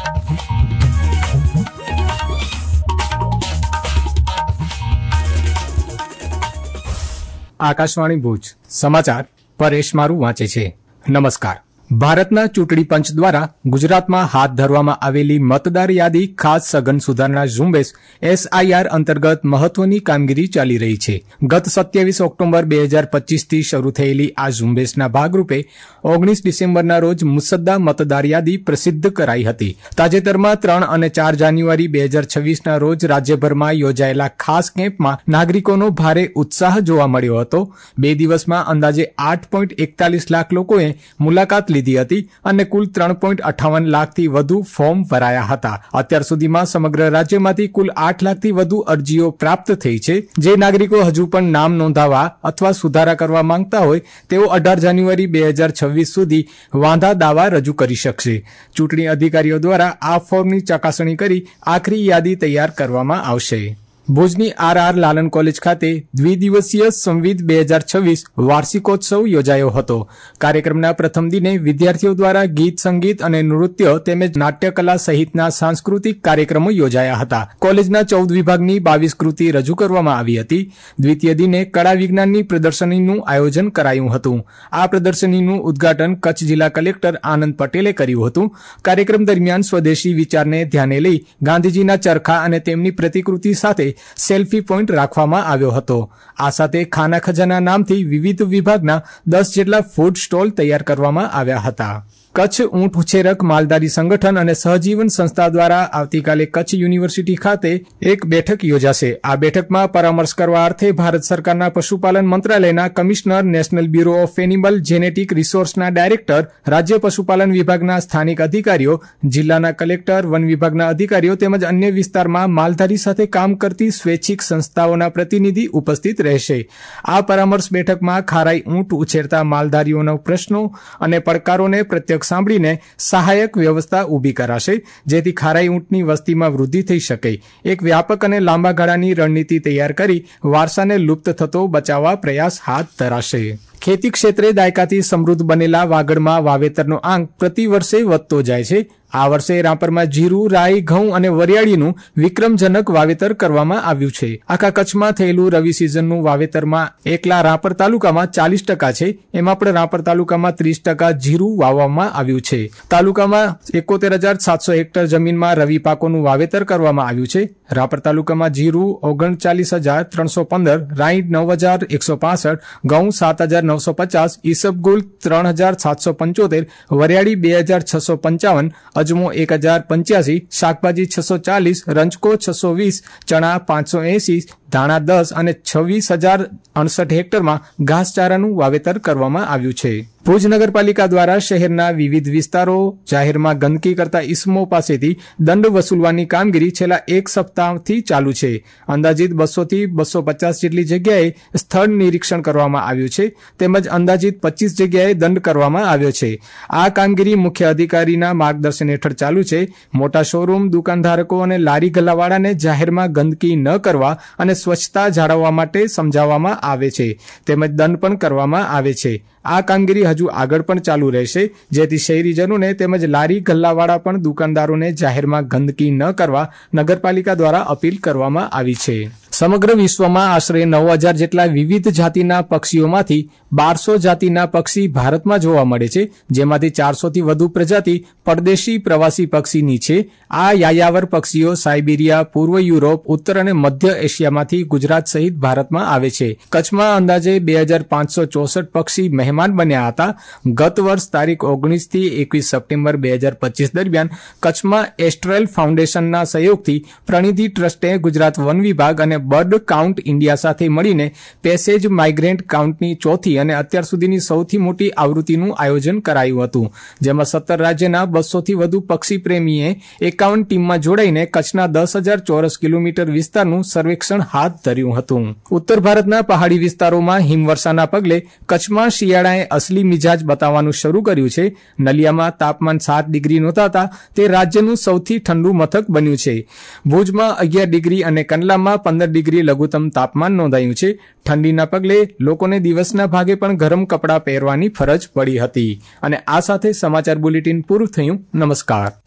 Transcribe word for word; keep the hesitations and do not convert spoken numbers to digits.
આકાશવાણી ભુજ સમાચાર પરેશ મારું વાંચે છે. નમસ્કાર. ભારતના ચૂંટણી પંચ દ્વારા ગુજરાતમાં હાથ ધરવામાં આવેલી મતદાર યાદી ખાસ સઘન સુધારણા ઝુંબેશ એસઆઈઆર અંતર્ગત મહત્વની કામગીરી ચાલી રહી છે. ગત સત્યાવીસ ઓક્ટોબર બે હજાર પચીસથી શરૂ થયેલી આ ઝુંબેશના ભાગરૂપે ઓગણીસ ડિસેમ્બરના રોજ મુસદ્દા મતદાર યાદી પ્રસિદ્ધ કરાઈ હતી. તાજેતરમાં ત્રણ અને ચાર જાન્યુઆરી બે હજાર છવ્વીસના રોજ રાજ્યભરમાં યોજાયેલા ખાસ કેમ્પમાં નાગરિકોનો ભારે ઉત્સાહ જોવા મળ્યો હતો. બે દિવસમાં અંદાજે આઠ પોઈન્ટ એકતાલીસ લાખ લોકોએ મુલાકાત લીધી હતી અને કુલ ત્રણ પોઈન્ટ અઠાવન લાખથી વધુ ફોર્મ ભરાયા હતા. અત્યાર સુધીમાં સમગ્ર રાજ્યમાંથી કુલ આઠ લાખથી વધુ અરજીઓ પ્રાપ્ત થઈ છે. જે નાગરિકો હજુ પણ નામ નોંધાવવા અથવા સુધારા કરવા માંગતા હોય તેઓ અઢાર જાન્યુઆરી બે હજાર છવ્વીસ સુધી વાંધા દાવા રજૂ કરી શકશે. ચૂંટણી અધિકારીઓ દ્વારા આ ફોર્મની ચકાસણી કરી આખરી યાદી તૈયાર કરવામાં આવશે. ભુજની આર આર લાલન કોલેજ ખાતે દ્વિદિવસીય સંવિદ બે હજાર છવ્વીસ વાર્ષિકોત્સવ યોજાયો હતો. કાર્યક્રમના પ્રથમ દિને વિદ્યાર્થીઓ દ્વારા ગીત સંગીત અને નૃત્ય તેમજ નાટ્યકલા સહિતના સાંસ્કૃતિક કાર્યક્રમો યોજાયા હતા. કોલેજના ચૌદ વિભાગની બાવીસ કૃતિ રજૂ કરવામાં આવી હતી. દ્વિતીય દિને કળા વિજ્ઞાનની પ્રદર્શનીનું આયોજન કરાયું હતું. આ પ્રદર્શનીનું ઉદ્ઘાટન કચ્છ જિલ્લા કલેક્ટર આનંદ પટેલે કર્યું હતું. કાર્યક્રમ દરમિયાન સ્વદેશી વિચારને ધ્યાને લઈ ગાંધીજીના ચરખા અને તેમની પ્રતિકૃતિ સાથે સેલ્ફી પોઈન્ટ રાખવામાં આવ્યો હતો. આ સાથે ખાના ખજાના નામથી વિવિધ વિભાગના દસ જેટલા ફૂડ સ્ટોલ તૈયાર કરવામાં આવ્યા હતા. કચ્છ ઊંટ ઉછેરક માલધારી સંગઠન અને સહજીવન સંસ્થા દ્વારા આવતીકાલે કચ્છ યુનિવર્સિટી ખાતે એક બેઠક યોજાશે. આ બેઠકમાં પરામર્શ કરવા અર્થે ભારત સરકારના પશુપાલન મંત્રાલયના commissioner, national bureau of animal genetic રિસોર્સના ડાયરેક્ટર, રાજ્ય પશુપાલન વિભાગના સ્થાનિક અધિકારીઓ, જિલ્લાના કલેક્ટર, વન વિભાગના અધિકારીઓ તેમજ અન્ય વિસ્તારમાં માલધારી સાથે કામ કરતી સ્વૈચ્છિક સંસ્થાઓના પ્રતિનિધિ ઉપસ્થિત રહેશે. આ પરામર્શ બેઠકમાં ખારાઈ ઊંટ ઉછેરતા માલધારીઓના પ્રશ્નો અને પડકારોને પ્રત્યક્ષ સાંભળીને સહાયક વ્યવસ્થા ઊભી કરાશે, જેથી ખારાઈ ઊંટની વસ્તીમાં વૃદ્ધિ થઈ શકે. એક વ્યાપક અને લાંબા ગાળાની રણનીતિ તૈયાર કરી વારસાને લુપ્ત થતો બચાવવા પ્રયાસ હાથ ધરાશે. ખેતી ક્ષેત્રે દાયકાથી સમૃદ્ધ બનેલા વાગડમાં વાવેતરનો આંક પ્રતિ વર્ષે વધતો જાય છે. આ વર્ષે રાપરમાં જીરું, રાઈ, ઘઉં અને વરિયાળીનું વિક્રમજનક વાવેતર કરવામાં આવ્યું છે. આખા કચ્છમાં થયેલું રવિ સિઝનનું વાવેતરમાં એકલા રાપર તાલુકામાં ચાલીસ ટકા છે. એમાં પણ રાપર તાલુકામાં ત્રીસ ટકા જીરું વાવવામાં આવ્યું છે. તાલુકામાં એકોતેર હજાર સાતસો હેક્ટર જમીનમાં રવિ પાકોનું વાવેતર કરવામાં આવ્યું છે. રાપર તાલુકામાં જીરું ઓગણચાલીસ હજાર ત્રણસો પંદર, રાઈ નવ હજાર એકસો પાસઠ, ઘઉં સાત હજાર નવસો પચાસ, ઈસબગુલ ત્રણ હજાર સાતસો પંચોતેર, વરિયાળી બે હજાર છસો પંચાવન, અજમો એક હજાર પંચ્યાસી, શાકભાજી છસો ચાલીસ, રંજકો છસો વીસ, ચણા પાંચસો એસી, ધાણા દસ અને છવ્વીસ હજાર અડસઠ હેક્ટરમાં ઘાસચારાનું વાવેતર કરવામાં આવ્યું છે. ભુજ નગરપાલિકા દ્વારા શહેરના વિવિધ વિસ્તારો જાહેરમાં ગંદકી કરતા ઇસમો પાસેથી દંડ વસૂલવાની કામગીરી છેલ્લા એક સપ્તાહથી ચાલુ છે. અંદાજિત બસો થી બસો પચાસ જેટલી જગ્યાએ સ્થળ નિરીક્ષણ કરવામાં આવ્યું છે તેમજ અંદાજિત પચીસ જગ્યાએ દંડ કરવામાં આવ્યો છે. આ કામગીરી મુખ્ય અધિકારીના માર્ગદર્શન હેઠળ ચાલુ છે. મોટા શોરૂમ, દુકાનધારકો અને લારી ગલ્લાવાળાને જાહેરમાં ગંદકી ન કરવા અને સ્વચ્છતા જાળવવા માટે સમજાવવામાં આવે છે તેમજ દંડ પણ કરવામાં આવે છે. આ કામગીરી હજુ આગળ પણ ચાલુ રહેશે, જેથી શહેરીજનોને તેમજ લારી ગલ્લાવાળા પણ દુકાનદારોને જાહેરમાં ગંદકી ન કરવા નગરપાલિકા દ્વારા અપીલ કરવામાં આવી છે. સમગ્ર વિશ્વમાં આશરે નવ હજાર જેટલા વિવિધ જાતિના પક્ષીઓમાંથી બારસો જાતિના પક્ષી ભારતમાં જોવા મળે છે, જેમાંથી ચારસોથી વધુ પ્રજાતિ પરદેશી પ્રવાસી પક્ષીની છે. આ યાયાવર પક્ષીઓ સાયબેરિયા, પૂર્વ યુરોપ, ઉત્તર અને મધ્ય એશિયામાંથી ગુજરાત સહિત ભારતમાં આવે છે. કચ્છમાં અંદાજે બે હજાર પાંચસો ચોસઠ પક્ષી મહેમાન બન્યા હતા. ગત વર્ષ તારીખ ઓગણીસ થી એકવીસ સપ્ટેમ્બર બે હજાર પચીસ દરમિયાન કચ્છમાં એસ્ટ્રેલ ફાઉન્ડેશનના સહયોગથી પ્રણિધિ ટ્રસ્ટે ગુજરાત વન વિભાગ અને બર્ડ કાઉન્ટ ઇન્ડિયા સાથે મળીને પેસેજ માઇગ્રેન્ટ કાઉન્ટની ચોથી અને અત્યાર સુધીની સૌથી મોટી આવૃત્તિનું આયોજન કરાયું હતું, જેમાં સત્તર રાજ્યના બસોથી વધુ પક્ષી પ્રેમીએ એકાવન ટીમમાં જોડાઈને કચ્છના દસ હજાર ચોરસ કિલોમીટર વિસ્તારનું સર્વેક્ષણ હાથ ધર્યું હતું. ઉત્તર ભારતના પહાડી વિસ્તારોમાં હિમવર્ષાના પગલે કચ્છમાં શિયાળાએ અસલી મિજાજ બતાવવાનું શરૂ કર્યું છે. નલિયામાં તાપમાન સાત ડિગ્રી નોંધાતા તે રાજ્યનું સૌથી ઠંડુ મથક બન્યું છે. ભુજમાં અગિયાર ડિગ્રી અને કંડલામાં પંદર ડિગ્રી લઘુત્તમ તાપમાન નોંધાયું છે. ઠંડીના પગલે લોકોને દિવસના ભાગે પણ ગરમ કપડાં પહેરવાની ફરજ પડી હતી. અને આ સાથે સમાચાર બુલેટિન પૂરું થયું. નમસ્કાર.